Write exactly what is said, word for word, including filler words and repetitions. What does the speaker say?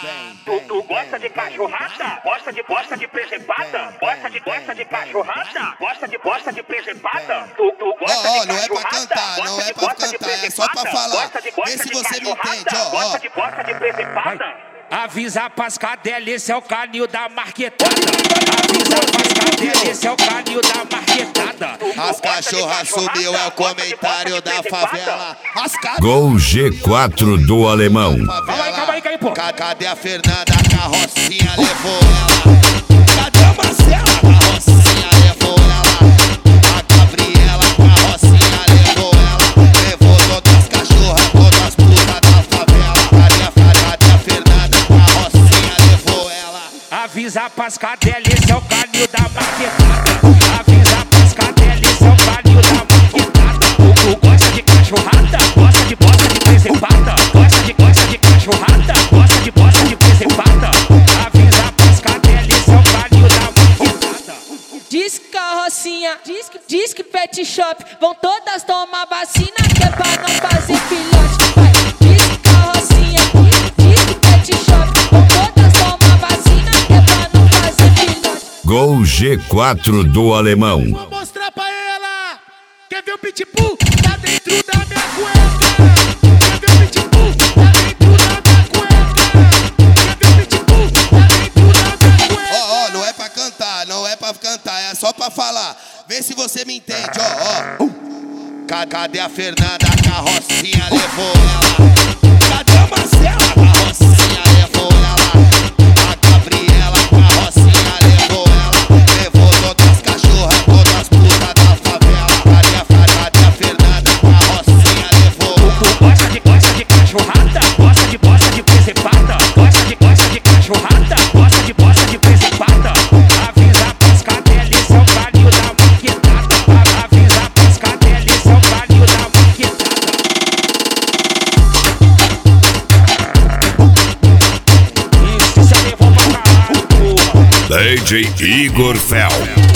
Tu, tu gosta de cachorrada? Gosta de gosta de presepada? Gosta de gosta de cachorrada? Gosta de gosta de presepada? Tu, tu gosta Ó, de ó, não é pra cantar, não é pra cantar, é só pra falar. Vê se você me entende, ó, ó. Gosta de gosta de presepada? Avisa pras cadelas, esse é o canil da marquetada. Avisa pras cadelas, esse é o canil da marquetada. As cachorras sumiu, é o comentário da favela. As Gol G quatro do Alemão. Calma aí, calma aí, calma aí, pô. Cadê a Fernanda? A carrocinha levou ela. Cadê a Marcela? A carrocinha levou ela. A Gabriela, a carrocinha levou ela. Levou todas as cachorras, todas as putas da favela. Cadê a, cadê a Fernanda? A carrocinha levou ela. Avisa pras cadelas, esse é o canil da marquetada. Avisa pras cadelas, esse é o canil da marquetada. Tu, tu gosta de cachorrada? Gosta de gosta de presepada? Gosta de gosta de cachorrada? Gosta de gosta de presepada? Avisa pras cadelas, esse é o canil da marquetada. Diz que carrocinha, diz que, diz que pet shop, vão todas tomar vacina que é pra não fazer filhote. Vai, diz que carrocinha, diz que pet shop, vão todas tomar vacina que é pra não fazer filhote. Gol G quatro do Alemão. Vou mostrar pra ela. Quer ver o pitbull? Tá dentro da minha cueca. Quer ver o pitbull? Tá dentro da minha cueca. Quer ver o pitbull? Tá dentro da minha cueca. Ó, ó, não é pra cantar, não é pra cantar, é só pra falar. Vê se você me entende, ó, ó. Cadê a Fernanda? A carrocinha levou ela. Cadê a Marcela? A carrocinha levou ela. A Gabriela, a carrocinha levou ela. Levou todas as cachorras, todas as putas da favela. Cadê a, cadê a Fernanda? A carrocinha levou ela. Tu gosta de gosta de cachorrada? Gosta de gosta de presepada? Gosta de gosta de cachorrada? Gosta de gosta de presepada? Avisa pras cadelas, esse é o canil da marquetada. Avisa pras cadelas, esse é o canil da marquetada. Isso, isso é levou pra caralho, porra. D J Igor Fel.